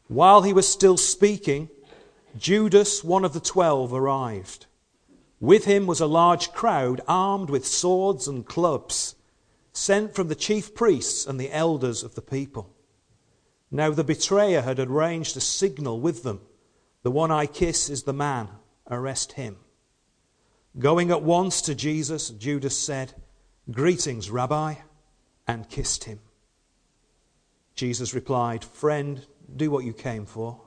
While he was still speaking, Judas, one of the 12, arrived. With him was a large crowd armed with swords and clubs, sent from the chief priests and the elders of the people. Now the betrayer had arranged a signal with them. The one I kiss is the man. Arrest him. Going at once to Jesus, Judas said, "Greetings, Rabbi," and kissed him. Jesus replied, "Friend, do what you came for."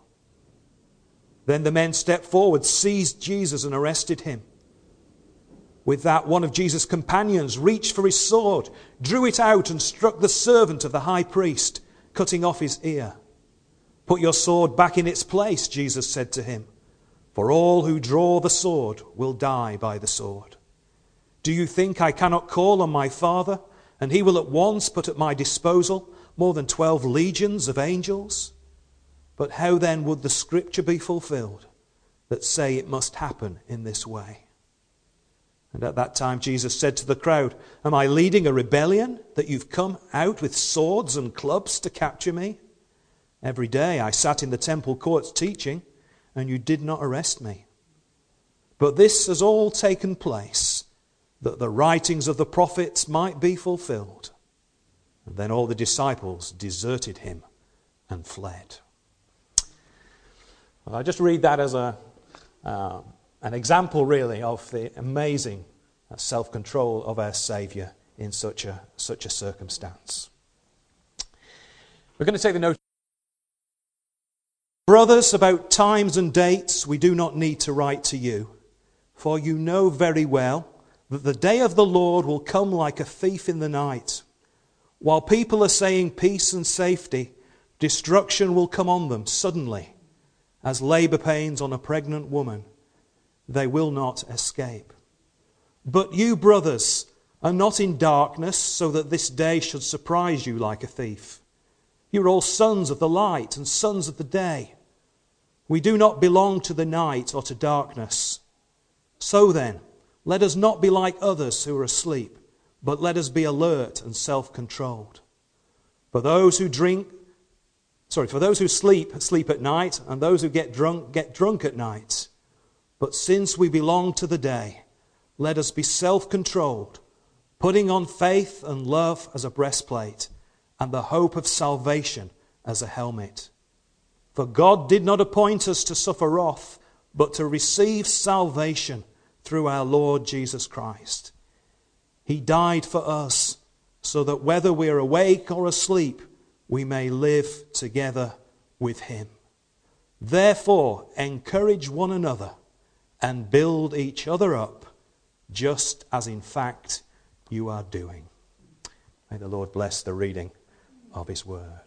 Then the men stepped forward, seized Jesus, and arrested him. With that, one of Jesus' companions reached for his sword, drew it out, and struck the servant of the high priest, cutting off his ear. "Put your sword back in its place," Jesus said to him, "for all who draw the sword will die by the sword. Do you think I cannot call on my Father, and he will at once put at my disposal more than 12 legions of angels? But how then would the scripture be fulfilled that say it must happen in this way?" And at that time Jesus said to the crowd, "Am I leading a rebellion that you've come out with swords and clubs to capture me? Every day I sat in the temple courts teaching, and you did not arrest me. But this has all taken place, that the writings of the prophets might be fulfilled." And then all the disciples deserted him and fled. Well, I just read that as an example, really, of the amazing self-control of our Saviour in such a circumstance. We're going to take the note. "Brothers, about times and dates we do not need to write to you, for you know very well that the day of the Lord will come like a thief in the night. While people are saying peace and safety, destruction will come on them suddenly, as labor pains on a pregnant woman. They will not escape. But you, brothers, are not in darkness, so that this day should surprise you like a thief. You are all sons of the light and sons of the day. We do not belong to the night or to darkness. So then, let us not be like others who are asleep, but let us be alert and self-controlled. For those who sleep, sleep at night, and those who get drunk at night. But since we belong to the day, let us be self-controlled, putting on faith and love as a breastplate, and the hope of salvation as a helmet. For God did not appoint us to suffer wrath, but to receive salvation through our Lord Jesus Christ. He died for us, so that whether we are awake or asleep, we may live together with him. Therefore, encourage one another and build each other up, just as in fact you are doing." May the Lord bless the reading of his word.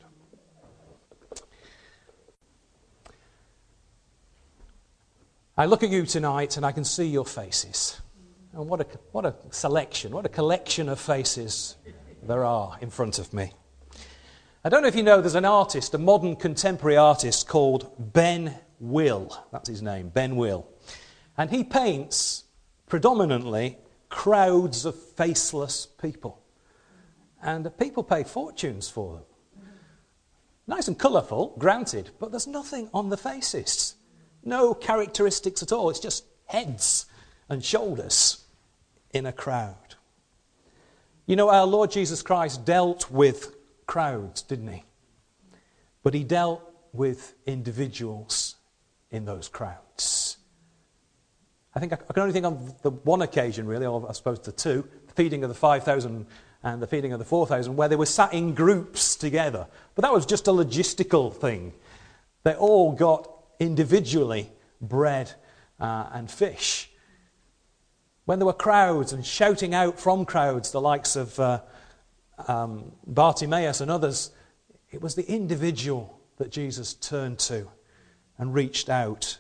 I look at you tonight and I can see your faces. And what a selection, what a collection of faces there are in front of me. I don't know if you know, there's an artist, a modern contemporary artist called Ben Will. That's his name, Ben Will. And he paints predominantly crowds of faceless people. And the people pay fortunes for them. Nice and colourful, granted, but there's nothing on the faces. No characteristics at all. It's just heads and shoulders in a crowd. You know, our Lord Jesus Christ dealt with crowds, didn't he? But he dealt with individuals in those crowds. I think I can only think of the one occasion, really, or I suppose the two, the feeding of the 5,000 and the feeding of the 4,000, where they were sat in groups together. But that was just a logistical thing. They all got individually bread and fish. When there were crowds and shouting out from crowds, the likes of Bartimaeus and others, it was the individual that Jesus turned to and reached out.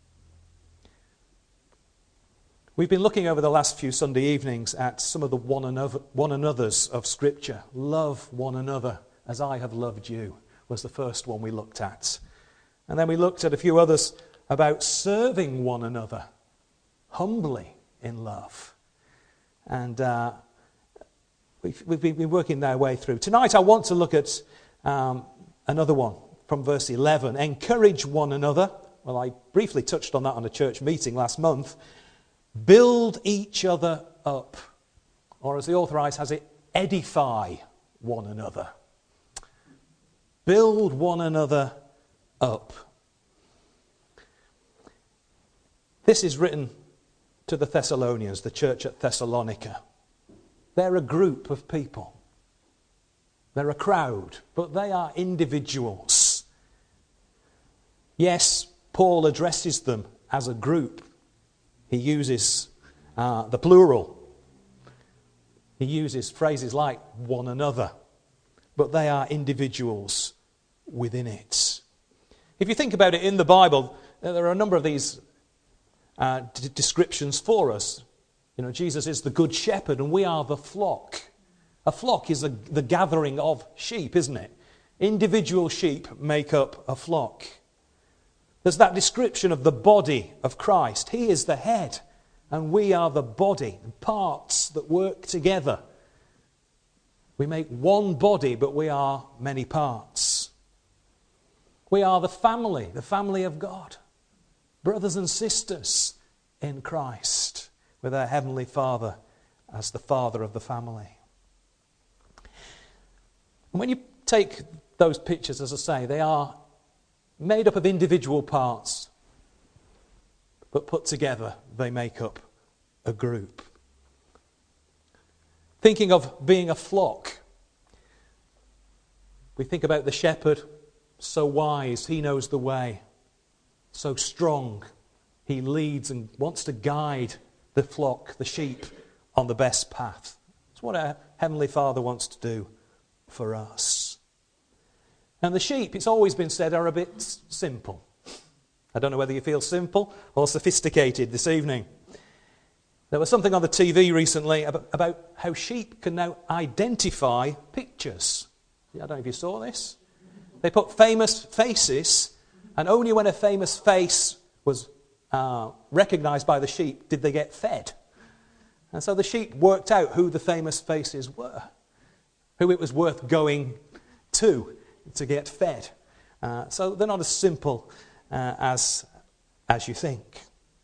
We've been looking over the last few Sunday evenings at some of the one another's of Scripture. Love one another as I have loved you was the first one we looked at. And then we looked at a few others about serving one another humbly in love. And we've been working our way through. Tonight I want to look at another one from verse 11, encourage one another. Well, I briefly touched on that on a church meeting last month. Build each other up. Or as the Authorized has it, edify one another. Build one another up. This is written to the Thessalonians, the church at Thessalonica. They're a group of people. They're a crowd, but they are individuals. Yes, Paul addresses them as a group. He uses the plural. He uses phrases like one another, but they are individuals within it. If you think about it in the Bible, there are a number of these descriptions for us. You know, Jesus is the good shepherd and we are the flock. A flock is the gathering of sheep, isn't it? Individual sheep make up a flock. There's that description of the body of Christ. He is the head and we are the body, parts that work together. We make one body, but we are many parts. We are the family of God. Brothers and sisters in Christ, with our Heavenly Father as the father of the family. And when you take those pictures, as I say, they are made up of individual parts, but put together, they make up a group. Thinking of being a flock, we think about the shepherd, so wise, he knows the way, so strong, he leads and wants to guide the flock, the sheep, on the best path. It's what our Heavenly Father wants to do for us. And the sheep, it's always been said, are a bit simple. I don't know whether you feel simple or sophisticated this evening. There was something on the TV recently about how sheep can now identify pictures. I don't know if you saw this. They put famous faces, and only when a famous face was recognized by the sheep did they get fed. And so the sheep worked out who the famous faces were, who it was worth going to get fed. So they're not as simple as you think.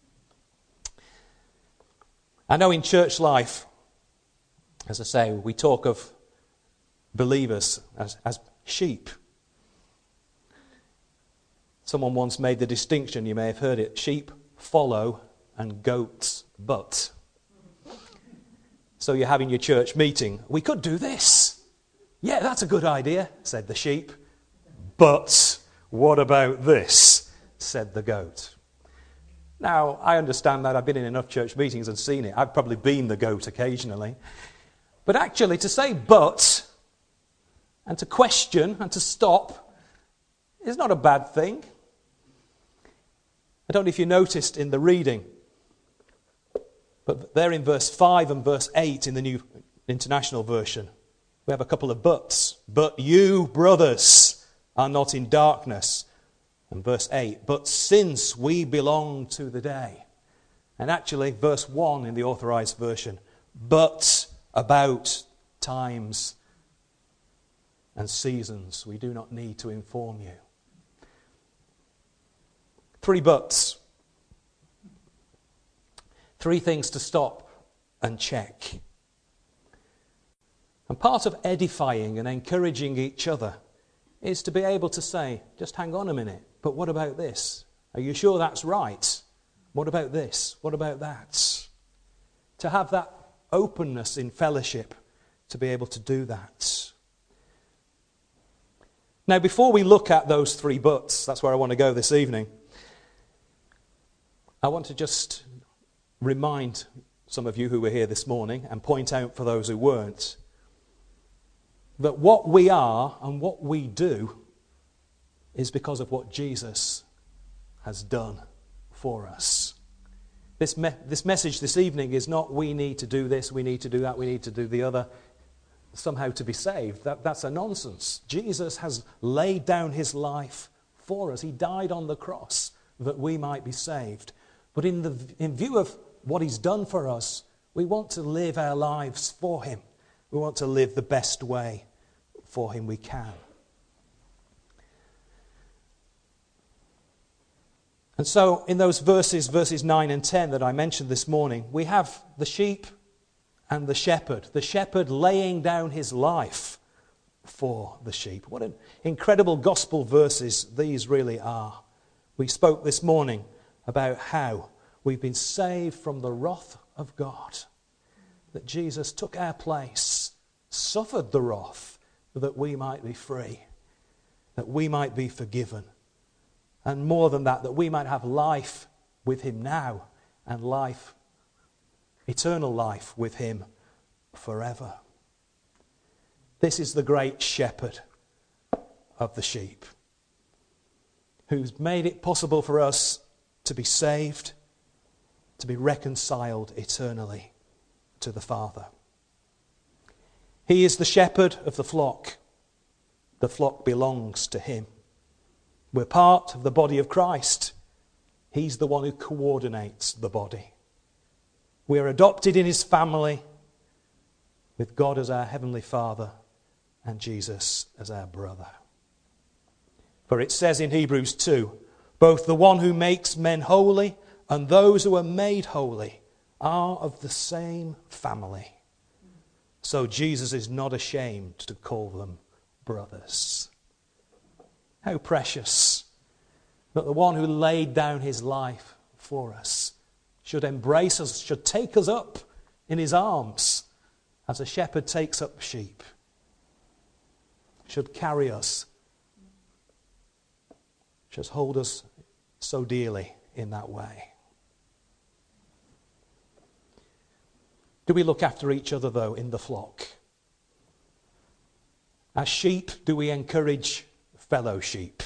I know in church life, as I say, we talk of believers as sheep. Someone once made the distinction, you may have heard it, sheep follow and goats butt. So you're having your church meeting. We could do this. Yeah, that's a good idea, said the sheep. But what about this, said the goat. Now, I understand that. I've been in enough church meetings and seen it. I've probably been the goat occasionally. But actually, to say but and to question and to stop is not a bad thing. I don't know if you noticed in the reading, but there in verse 5 and verse 8 in the New International Version, we have a couple of buts. But you, brothers, are not in darkness. And verse 8, but since we belong to the day. And actually, verse 1 in the Authorized Version, but about times and seasons, we do not need to inform you. 3 buts. 3 things to stop and check. And part of edifying and encouraging each other is to be able to say, just hang on a minute, but what about this? Are you sure that's right? What about this? What about that? To have that openness in fellowship, to be able to do that. Now, before we look at those 3 buts, that's where I want to go this evening, I want to just remind some of you who were here this morning and point out for those who weren't that what we are and what we do is because of what Jesus has done for us. This message this evening is not we need to do this, we need to do that, we need to do the other, somehow to be saved. That's a nonsense. Jesus has laid down his life for us. He died on the cross that we might be saved. But in view of what he's done for us, we want to live our lives for him. We want to live the best way for him we can. And so in those verses 9 and 10 that I mentioned this morning, we have the sheep and the shepherd laying down his life for the sheep. What an incredible gospel verses these really are. We spoke this morning about how we've been saved from the wrath of God, that Jesus took our place, suffered the wrath, that we might be free, that we might be forgiven. And more than that we might have life with him now and life, eternal life with him forever. This is the great shepherd of the sheep, who's made it possible for us to be saved, to be reconciled eternally to the Father. He is the shepherd of the flock. The flock belongs to him. We're part of the body of Christ. He's the one who coordinates the body. We're adopted in his family with God as our heavenly Father and Jesus as our brother. For it says in Hebrews 2, both the one who makes men holy and those who are made holy are of the same family. So Jesus is not ashamed to call them brothers. How precious that the one who laid down his life for us should embrace us, should take us up in his arms as a shepherd takes up sheep, should carry us, should hold us so dearly in that way. Do we look after each other, though, in the flock? As sheep, do we encourage fellow sheep?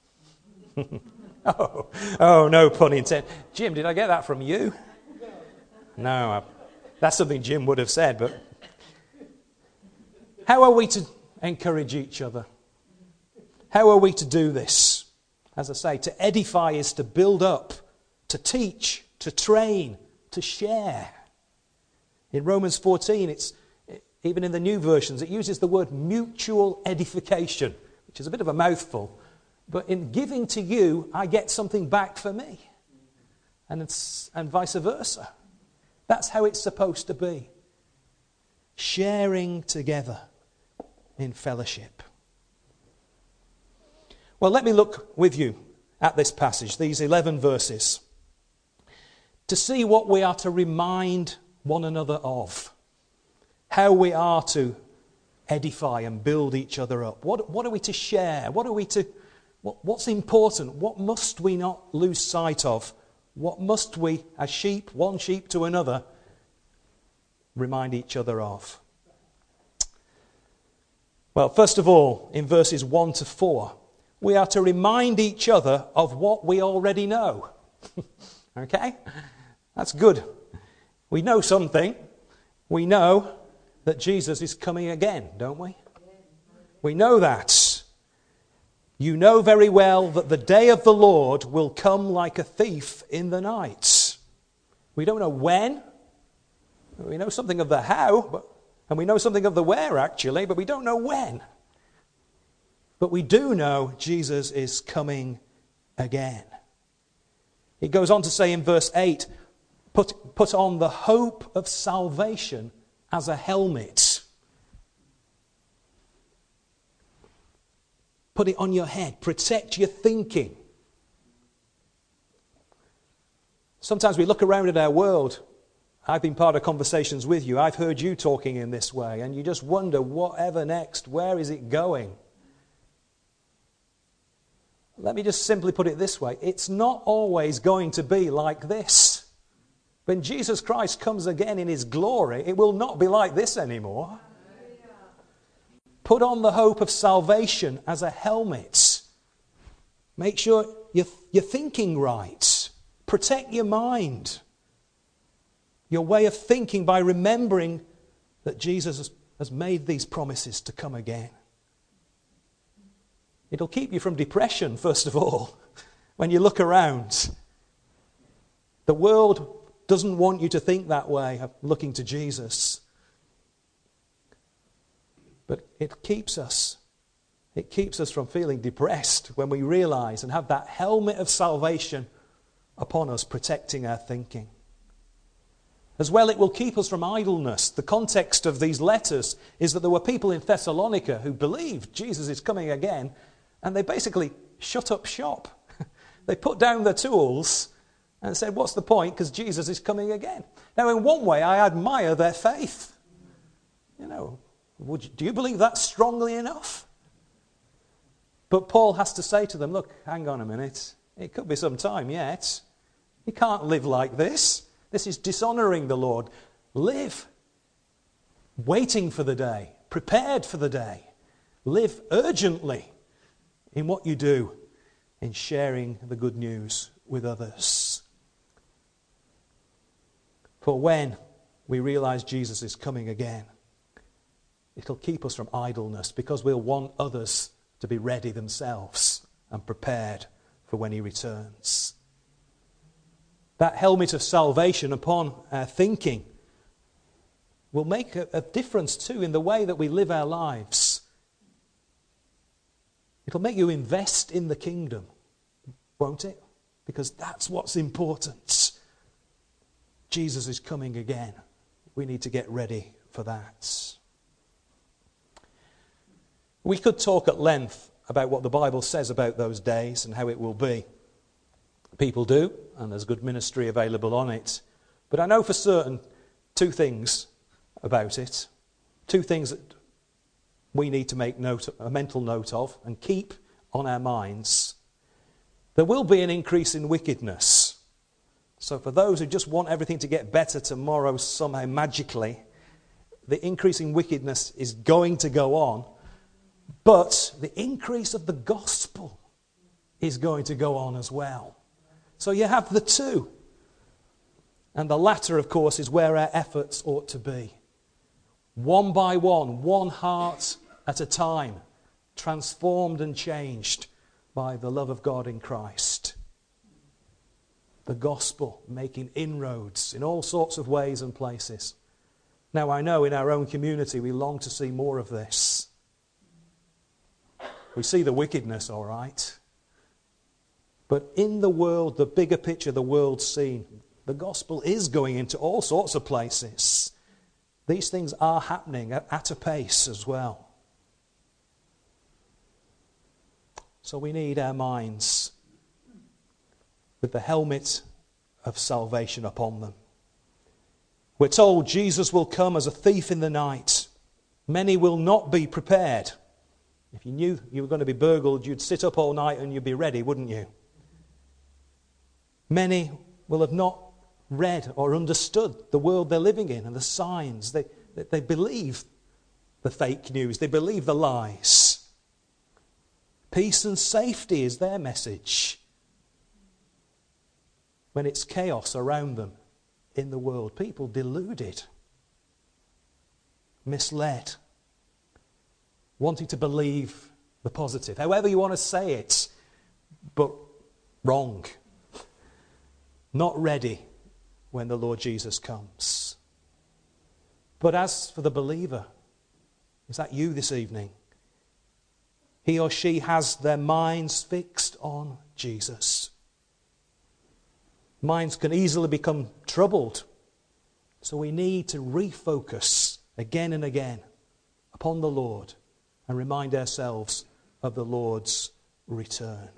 Oh, no pun intended. Jim, did I get that from you? No, that's something Jim would have said, but how are we to encourage each other? How are we to do this? As I say, to edify is to build up, to teach, to train, to share. In Romans 14, it's even in the new versions, it uses the word mutual edification, which is a bit of a mouthful. But in giving to you, I get something back for me. And vice versa. That's how it's supposed to be. Sharing together in fellowship. Well, let me look with you at this passage, these 11 verses, to see what we are to remind one another of. How we are to edify and build each other up. What are we to share? What's important? What must we not lose sight of? What must we, as sheep, one sheep to another, remind each other of? Well, first of all, in verses 1 to 4, we are to remind each other of what we already know. Okay? That's good. We know something. We know that Jesus is coming again, don't we? We know that. You know very well that the day of the Lord will come like a thief in the night. We don't know when. We know something of the how, and we know something of the where, actually, but we don't know when. But we do know Jesus is coming again. It goes on to say in verse 8, put on the hope of salvation as a helmet. Put it on your head. Protect your thinking. Sometimes we look around at our world. I've been part of conversations with you. I've heard you talking in this way, and you just wonder, whatever next? Where is it going? Let me just simply put it this way. It's not always going to be like this. When Jesus Christ comes again in his glory, it will not be like this anymore. Put on the hope of salvation as a helmet. Make sure you're thinking right. Protect your mind. Your way of thinking by remembering that Jesus has made these promises to come again. It'll keep you from depression, first of all, when you look around. The world doesn't want you to think that way, of looking to Jesus. But it keeps us from feeling depressed when we realize and have that helmet of salvation upon us, protecting our thinking. As well, it will keep us from idleness. The context of these letters is that there were people in Thessalonica who believed Jesus is coming again, and they basically shut up shop. They put down their tools and said, what's the point? Because Jesus is coming again. Now, in one way, I admire their faith. Do you believe that strongly enough? But Paul has to say to them, look, hang on a minute. It could be some time yet. You can't live like this. This is dishonoring the Lord. Live waiting for the day, prepared for the day. Live urgently in what you do, in sharing the good news with others. For when we realize Jesus is coming again, it'll keep us from idleness, because we'll want others to be ready themselves and prepared for when he returns. That helmet of salvation upon our thinking will make a difference too in the way that we live our lives. It'll make you invest in the kingdom, won't it? Because that's what's important. Jesus is coming again. We need to get ready for that. We could talk at length about what the Bible says about those days and how it will be. People do, and there's good ministry available on it. But I know for certain two things about it. Two things that we need to make a mental note of and keep on our minds. There will be an increase in wickedness. So for those who just want everything to get better tomorrow somehow magically, the increase in wickedness is going to go on. But the increase of the gospel is going to go on as well. So you have the two. And the latter, of course, is where our efforts ought to be. One by one heart at a time, transformed and changed by the love of God in Christ. The gospel making inroads in all sorts of ways and places. Now, I know in our own community we long to see more of this. We see the wickedness, all right. But in the world, the bigger picture, the world scene, the gospel is going into all sorts of places. These things are happening at a pace as well. So we need our minds with the helmet of salvation upon them. We're told Jesus will come as a thief in the night. Many will not be prepared. If you knew you were going to be burgled, you'd sit up all night and you'd be ready, wouldn't you? Many will have not read or understood the world they're living in and the signs. They believe the fake news. They believe the lies. Peace and safety is their message. When it's chaos around them in the world, people deluded, misled, wanting to believe the positive, however you want to say it, but wrong. Not ready when the Lord Jesus comes. But as for the believer, is that you this evening? He or she has their minds fixed on Jesus. Minds can easily become troubled. So we need to refocus again and again upon the Lord and remind ourselves of the Lord's return.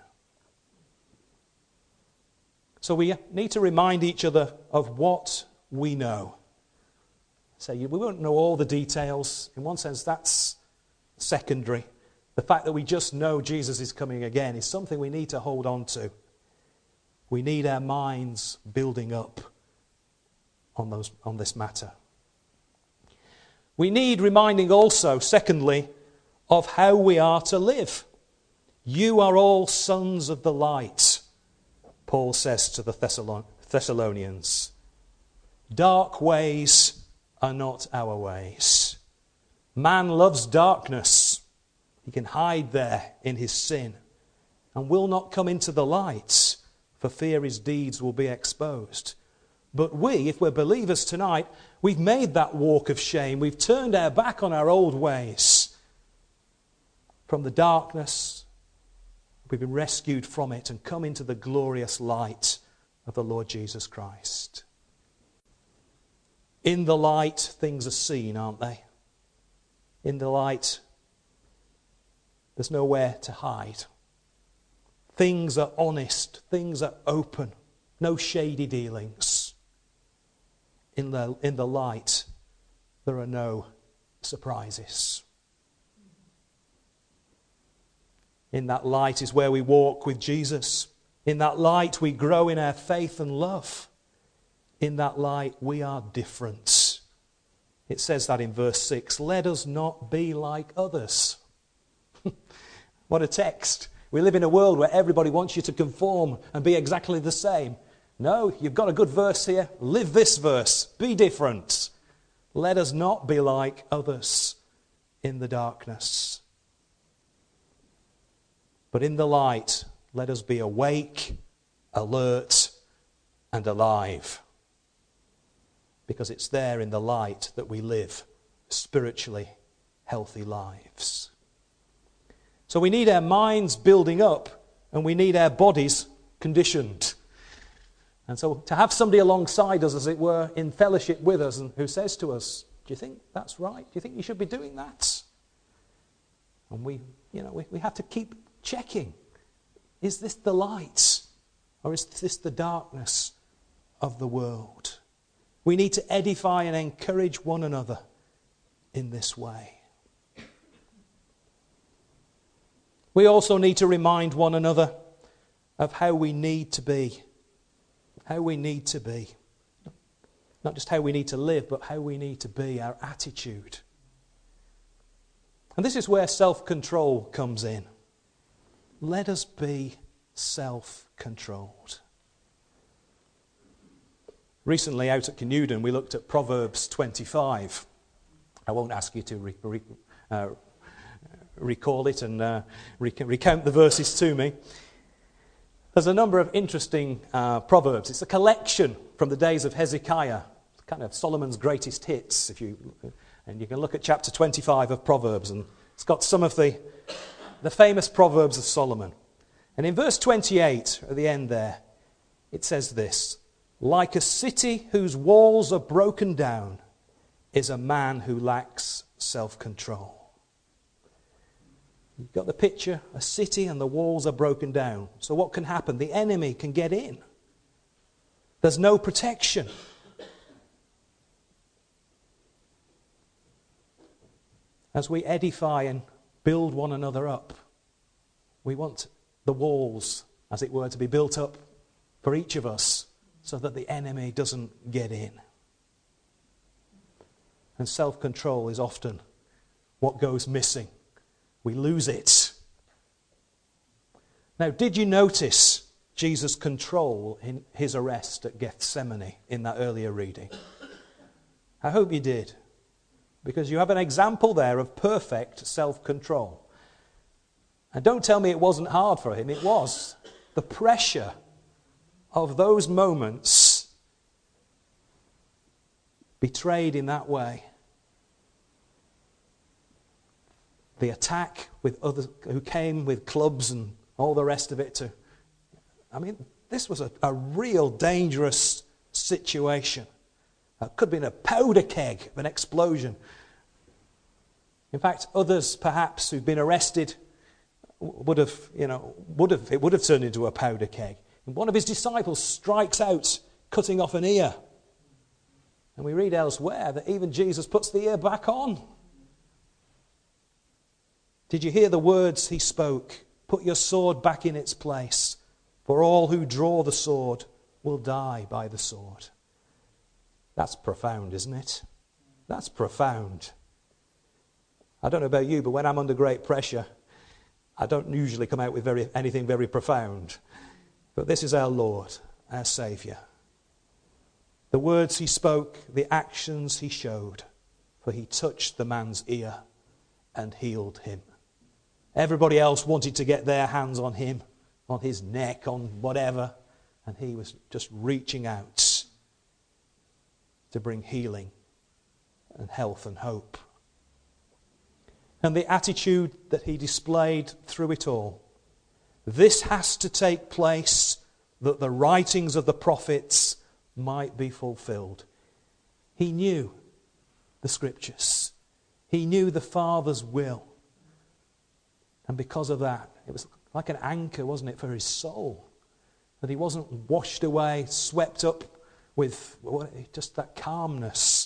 So we need to remind each other of what we know. So we won't know all the details. In one sense, that's secondary. The fact that we just know Jesus is coming again is something we need to hold on to. We need our minds building up on this matter. We need reminding also, secondly, of how we are to live. You are all sons of the light, Paul says to the Thessalonians. Dark ways are not our ways. Man loves darkness. He can hide there in his sin and will not come into the light for fear his deeds will be exposed. But we, if we're believers tonight, we've made that walk of shame. We've turned our back on our old ways. From the darkness, we've been rescued from it and come into the glorious light of the Lord Jesus Christ. In the light, things are seen, aren't they? In the light, there's nowhere to hide. Things are honest. Things are open. No shady dealings. In the light, there are no surprises. In that light is where we walk with Jesus. In that light, we grow in our faith and love. In that light, we are different. It says that in verse 6. Let us not be like others. What a text. We live in a world where everybody wants you to conform and be exactly the same. No, you've got a good verse here. Live this verse. Be different. Let us not be like others in the darkness. But in the light, let us be awake, alert, and alive. Because it's there in the light that we live spiritually healthy lives. So we need our minds building up, and we need our bodies conditioned. And so to have somebody alongside us, as it were, in fellowship with us, and who says to us, do you think that's right? Do you think you should be doing that? And we have to keep checking. Is this the light? Or is this the darkness of the world? We need to edify and encourage one another in this way. We also need to remind one another of how we need to be. How we need to be. Not just how we need to live, but how we need to be, our attitude. And this is where self-control comes in. Let us be self-controlled. Recently out at Canewdon, we looked at Proverbs 25. I won't ask you to recall it and recount the verses to me. There's a number of interesting proverbs. It's a collection from the days of Hezekiah, kind of Solomon's greatest hits. And you can look at chapter 25 of Proverbs, and it's got some of the famous proverbs of Solomon. And in verse 28, at the end there, it says this: like a city whose walls are broken down is a man who lacks self-control. You've got the picture, a city and the walls are broken down. So what can happen? The enemy can get in. There's no protection. As we edify and build one another up, we want the walls, as it were, to be built up for each of us so that the enemy doesn't get in. And self-control is often what goes missing. We lose it. Now, did you notice Jesus' control in his arrest at Gethsemane in that earlier reading? I hope you did, because you have an example there of perfect self-control. And don't tell me it wasn't hard for him. It was. The pressure of those moments, betrayed in that way. The attack with others who came with clubs and all the rest of it. This was a real dangerous situation. It could have been a powder keg of an explosion. In fact, others perhaps who'd been arrested would have turned into a powder keg. And one of his disciples strikes out, cutting off an ear. And we read elsewhere that even Jesus puts the ear back on. Did you hear the words he spoke? Put your sword back in its place, for all who draw the sword will die by the sword. That's profound, isn't it? That's profound. I don't know about you, but when I'm under great pressure, I don't usually come out with anything very profound. But this is our Lord, our Saviour. The words he spoke, the actions he showed, for he touched the man's ear and healed him. Everybody else wanted to get their hands on him, on his neck, on whatever, and he was just reaching out to bring healing and health and hope. And the attitude that he displayed through it all. This has to take place that the writings of the prophets might be fulfilled. He knew the Scriptures. He knew the Father's will. And because of that, it was like an anchor, wasn't it, for his soul? That he wasn't washed away, swept up with just that calmness.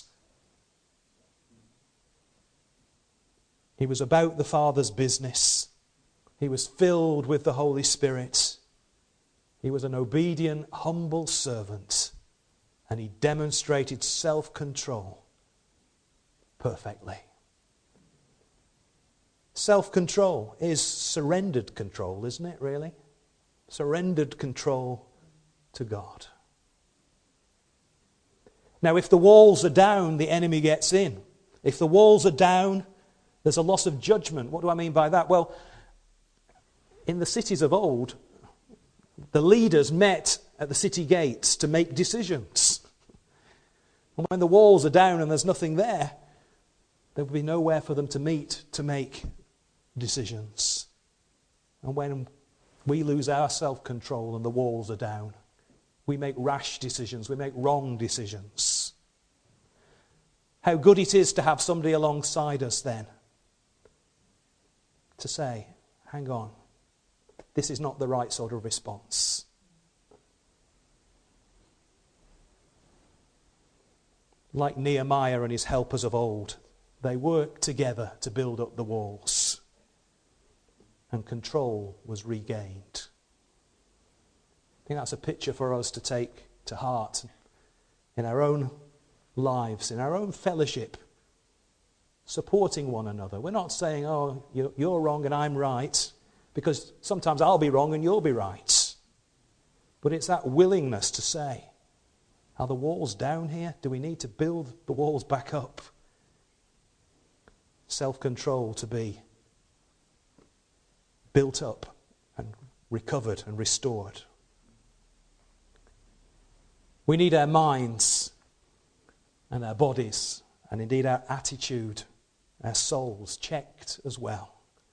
He was about the Father's business. He was filled with the Holy Spirit. He was an obedient, humble servant. And he demonstrated self-control perfectly. Self-control is surrendered control, isn't it, really? Surrendered control to God. Now, if the walls are down, the enemy gets in. If the walls are down, there's a loss of judgment. What do I mean by that? Well, in the cities of old, the leaders met at the city gates to make decisions. And when the walls are down and there's nothing there, there will be nowhere for them to meet to make decisions. And when we lose our self-control and the walls are down, we make rash decisions, we make wrong decisions. How good it is to have somebody alongside us then to say, hang on, this is not the right sort of response. Like Nehemiah and his helpers of old, they worked together to build up the walls. And control was regained. I think that's a picture for us to take to heart in our own lives, in our own fellowship, supporting one another. We're not saying, oh, you're wrong and I'm right, because sometimes I'll be wrong and you'll be right. But it's that willingness to say, are the walls down here? Do we need to build the walls back up? Self-control to be built up and recovered and restored. We need our minds and our bodies and indeed our attitude, our souls checked as well.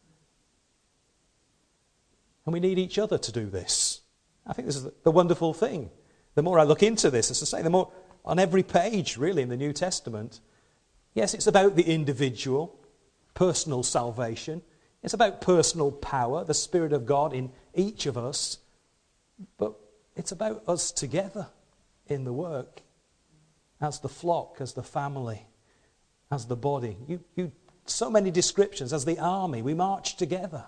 And we need each other to do this. I think this is the wonderful thing. The more I look into this, as I say, the more on every page really in the New Testament, yes, it's about the individual, personal salvation. It's about personal power, the Spirit of God in each of us. But it's about us together in the work, as the flock, as the family, as the body. So many descriptions, as the army, we march together.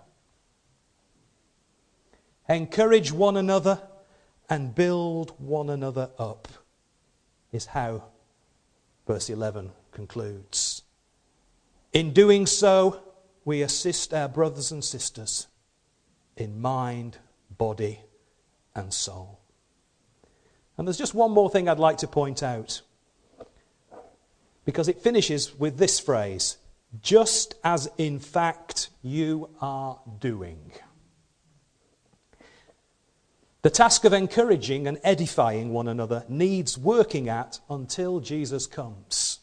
Encourage one another and build one another up, is how verse 11 concludes. In doing so, we assist our brothers and sisters in mind, body, and soul. And there's just one more thing I'd like to point out, because it finishes with this phrase, just as in fact you are doing. The task of encouraging and edifying one another needs working at until Jesus comes.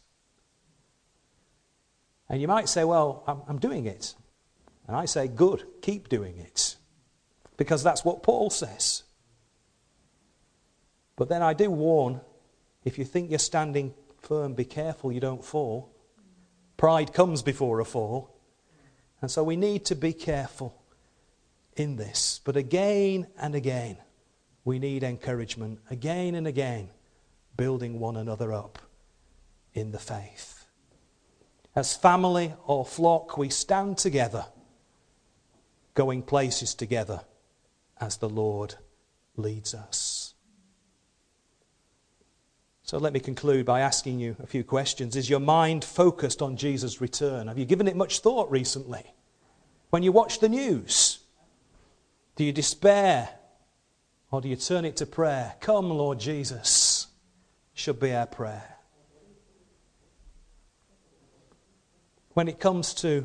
And you might say, well, I'm doing it. And I say, good, keep doing it. Because that's what Paul says. But then I do warn, if you think you're standing firm, be careful you don't fall. Pride comes before a fall. And so we need to be careful in this. But again and again, we need encouragement. Again and again, building one another up in the faith. As family or flock, we stand together, going places together as the Lord leads us. So let me conclude by asking you a few questions. Is your mind focused on Jesus' return? Have you given it much thought recently? When you watch the news, do you despair or do you turn it to prayer? Come, Lord Jesus, should be our prayer. When it comes to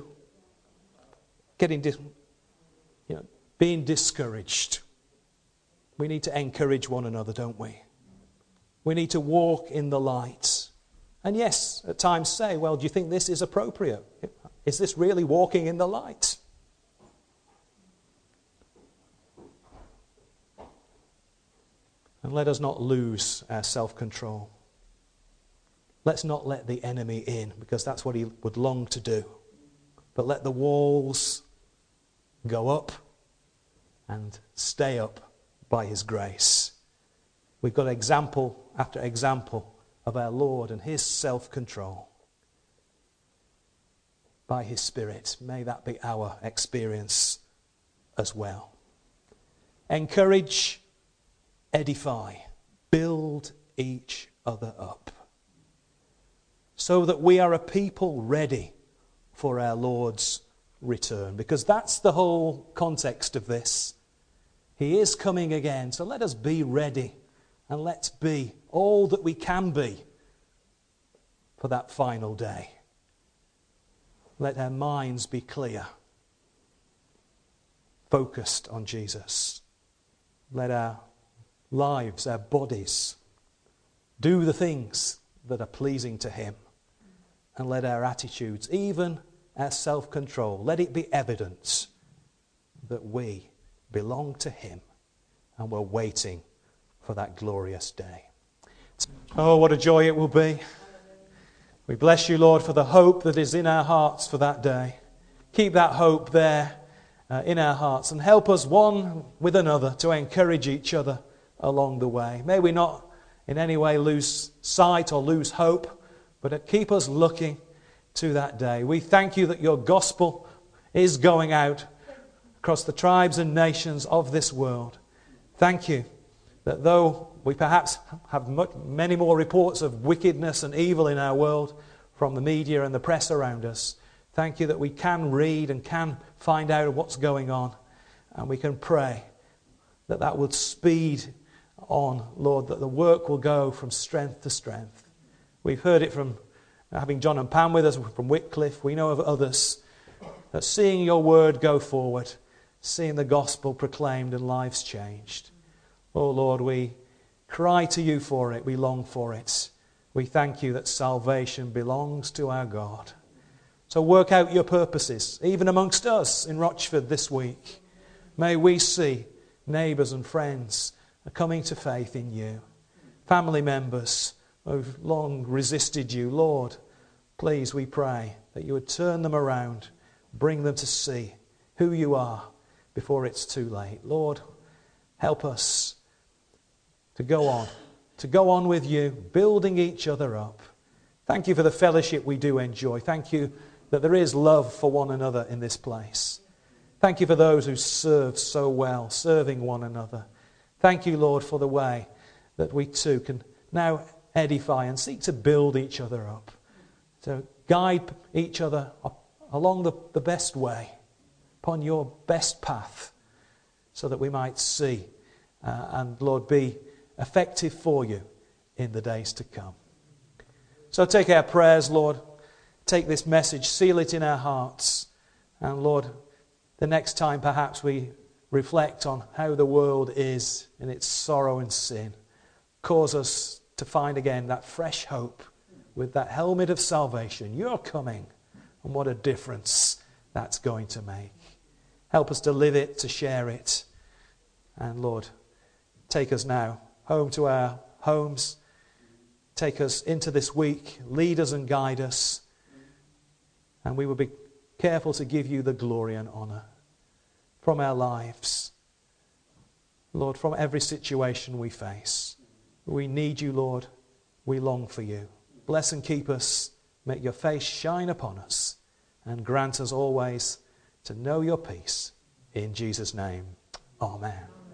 being discouraged, we need to encourage one another, don't we? We need to walk in the light. And yes, at times say, well, do you think this is appropriate? Is this really walking in the light? And let us not lose our self-control. Let's not let the enemy in, because that's what he would long to do. But let the walls go up and stay up by his grace. We've got example after example of our Lord and his self-control. By his Spirit, may that be our experience as well. Encourage, edify, build each other up, so that we are a people ready for our Lord's return. Because that's the whole context of this. He is coming again, so let us be ready and let's be all that we can be for that final day. Let our minds be clear, focused on Jesus. Let our lives, our bodies, do the things that are pleasing to him. And let our attitudes, even our self-control, let it be evidence that we belong to him and we're waiting for that glorious day. Oh, what a joy it will be. We bless you, Lord, for the hope that is in our hearts for that day. Keep that hope there in our hearts and help us one with another to encourage each other along the way. May we not in any way lose sight or lose hope, but keep us looking to that day. We thank you that your gospel is going out across the tribes and nations of this world. Thank you that though we perhaps have many more reports of wickedness and evil in our world from the media and the press around us, thank you that we can read and can find out what's going on, and we can pray that that would speed on, Lord, that the work will go from strength to strength. We've heard it from having John and Pam with us from Wycliffe. We know of others that seeing your word go forward, seeing the gospel proclaimed and lives changed. Oh Lord, we cry to you for it. We long for it. We thank you that salvation belongs to our God. So work out your purposes, even amongst us in Rochford this week. May we see neighbours and friends are coming to faith in you. Family members who've long resisted you. Lord, please, we pray that you would turn them around, bring them to see who you are before it's too late. Lord, help us to go on with you, building each other up. Thank you for the fellowship we do enjoy. Thank you that there is love for one another in this place. Thank you for those who serve so well, serving one another. Thank you, Lord, for the way that we too can now edify and seek to build each other up, to guide each other along the best way, upon your best path, so that we might see and, Lord, be effective for you in the days to come. So take our prayers, Lord. Take this message, seal it in our hearts. And Lord, the next time perhaps we reflect on how the world is in its sorrow and sin, cause us to find again that fresh hope with that helmet of salvation. You're coming, and what a difference that's going to make. Help us to live it, to share it. And Lord, take us now home to our homes. Take us into this week. Lead us and guide us. And we will be careful to give you the glory and honour from our lives. Lord, from every situation we face. We need you, Lord. We long for you. Bless and keep us. Make your face shine upon us. And grant us always to know your peace. In Jesus' name, amen.